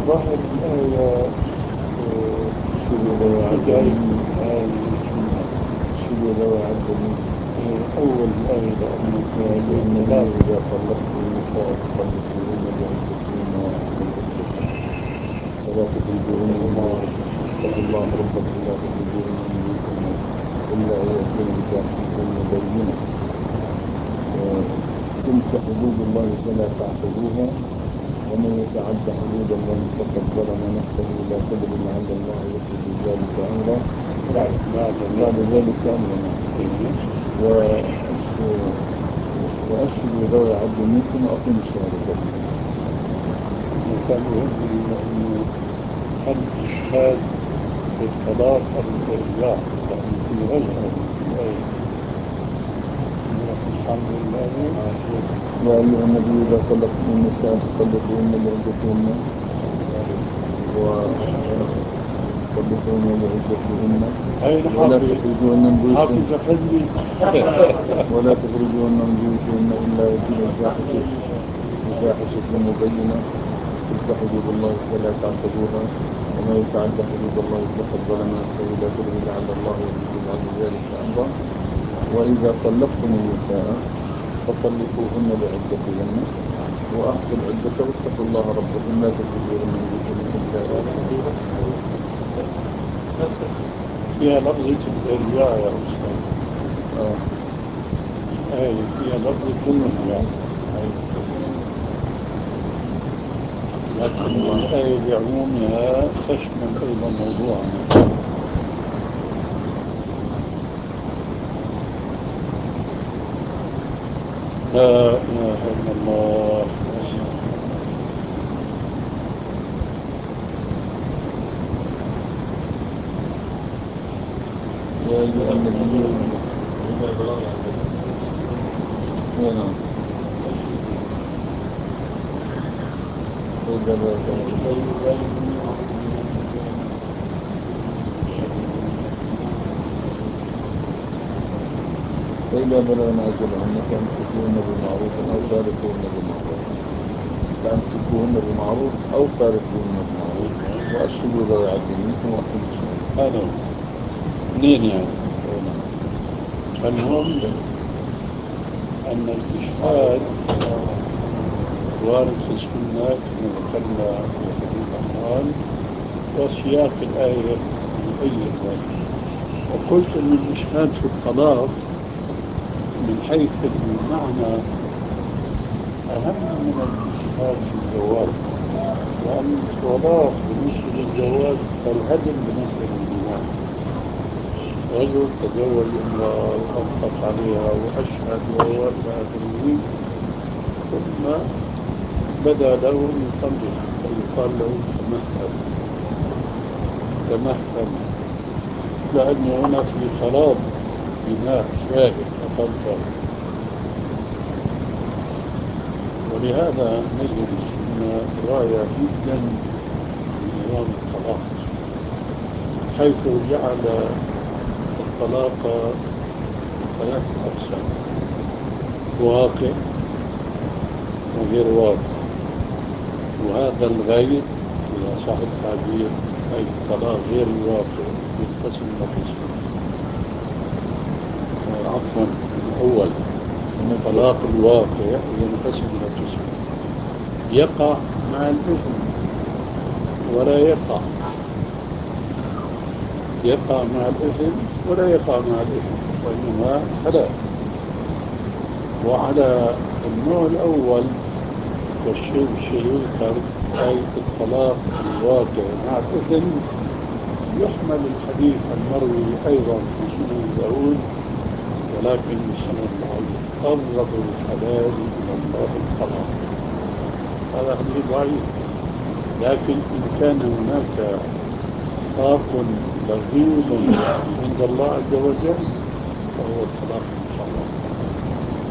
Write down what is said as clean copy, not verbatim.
ظاهر الآية شبه ذوي عبد بداية منكم الآية الجملة شبه ذوي عبد منكم. أول الآية لأنه يا أيها في النبي ثلاث. إذا طلقتم النساء فطلقوهن لعدتهن وأحصوا العدة ولا تخرجوهن من بيوتكم واتقوا الله ربكم لا تخرجوهن من بيوتهن إلا أن يأتين بفاحشة مبينة. تلك حدود الله فلا تعتدوها ومن يتعد حدود الله فقد ظلم نفسه لا تدري لعل الله يحدث ذلك أمرا بعد بعد ذلك ذلك أمرا. وأشهدوا ذوي عدل منكم وأقيموا الشهادة لله. كان يهمني أنه الإشهاد في الطلاق الإرجاع لأنه في رجعة في الآية. الحمد لله. يا أيها النبي إذا طلقتم النساء فطلقوهن لعدتهن وطلقوهن لعدتهن أين ولا حافظ؟ تخرجوهن من بيوتهن حافظ أفندي. ولا تخرجوهن من بيوتهن إلا يأتين بفاحشة مبينة. تلك حدود الله فلا تعتدوها ومن يتعد حدود الله فقد ظلم نفسه لا تدري لعل الله يحدث بعد ذلك أمرا. وإذا طلقتم النساء فطلقوهن لعدتهن وأحصوا العدة واتقوا الله ربكم لا تخرجوهن من بيوتهن إلا فيها لفظة الإرجاع يا أستاذ. آه. الآية فيها لفظة الإرجاع، لكن الآية بعمومها تشمل أيضا موضوعنا. لا إله إلا الله. يا أيها النبي هنا إذا فإذا بلغن أجلهن فأمسكوهن بمعروف أو فارقوهن بمعروف أو فارقوهن بمعروف وأشهدوا ذوي عدل منكم وأقيموا الشهادة. هذا منين يعني؟ المهم أن الإشهاد وارد في السنة كما ذكرنا في حديث عمران، وسياق الآية يؤيد ذلك. وقلت أن الإشهاد في الطلاق من حيث المعنى أهم من الإشهاد في الزواج، لأن الطلاق بالنسبة للزواج كالهدم بالنسبة للبناء. رجل تزوج امرأة وأنفق عليها وأشهد وإلى آخره، ثم بدا له يطلق فيقال له تمهل، لأن هنا في خراب بناء شاهد أقل شاهد. ولهذا نجد السنة راية جدا بنظام الطلاق، حيث جعل الطلاق ثلاثة أقسام: واقع وغير واقع. وهذا الغير إذا صح التعبير أي الطلاق غير الواقع ينقسم إلى قسمين. عفوا، الأول الطلاق الواقع ينقسم إلى قسمين: يقع مع الإثم ولا يقع، يقع مع الإثم ولا يقع مع الإثم، وإنما ثلاث. وعلى النوع الأول والشيء يذكر أي الطلاق الواقع مع الإثم يحمل الحديث المروي أيضا في سنن داود ولكن بسند ضعيف: أبغض الحلال إلى الله الطلاق. هذا حديث ضعيف، لكن إن كان هناك طاق بغيض عند الله عز وجل فهو الطلاق